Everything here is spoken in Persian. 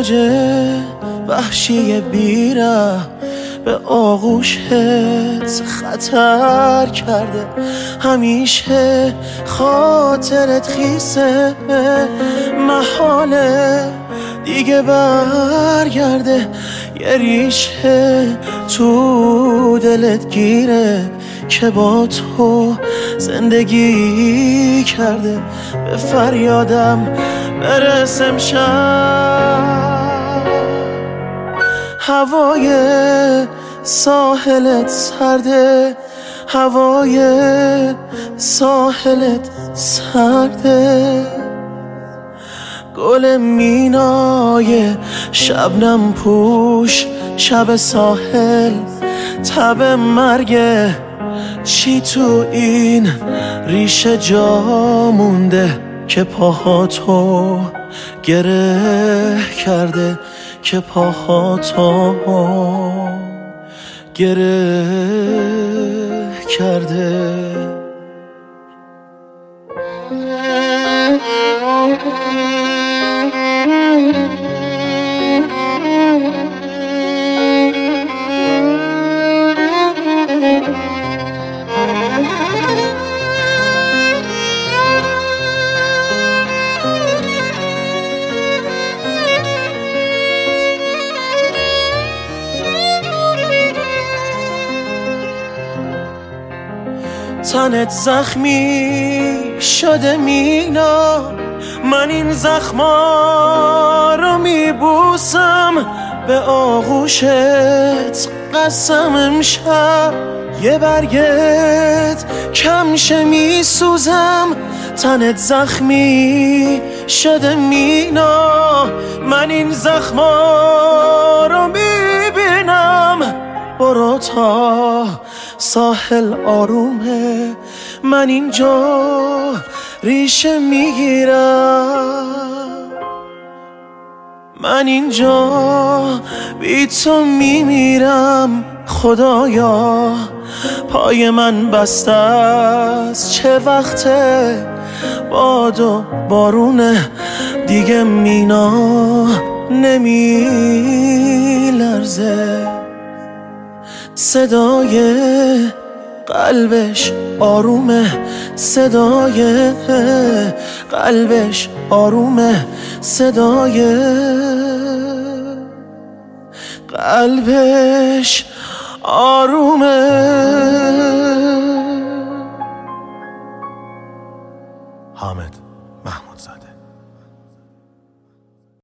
موج وحشی بیره به آغوشت خطر کرده. همیشه خاطرت خیسه، محاله دیگه برگرده. یه ریشه تو دلت گیره که با تو زندگی کرده. به فریادم برس امشب، هوای ساحلت سرده، هوای ساحلت سرده. گل مینای شبنم پوش شب ساحل، تب مرگه چی تو این ریشه جا مونده که پاهاتو گره کرده، که پاهاتو گره کرده. تنت زخمی شده مینا، من این زخما رو میبوسم. به آغوشت قسم امشب یه برگت کمشه میسوزم. تنت زخمی شده مینا، من این زخما رو میبینم. برو تا ساحل آرومه، من اینجا ریشه میگیرم. من اینجا بی تو میمیرم. خدایا پای من بسته است، چه وقته باد و بارونه دیگه مینا نمیلرزه. صدای قلبش آرومه، صدای قلبش آرومه، صدای قلبش آرومه. حامد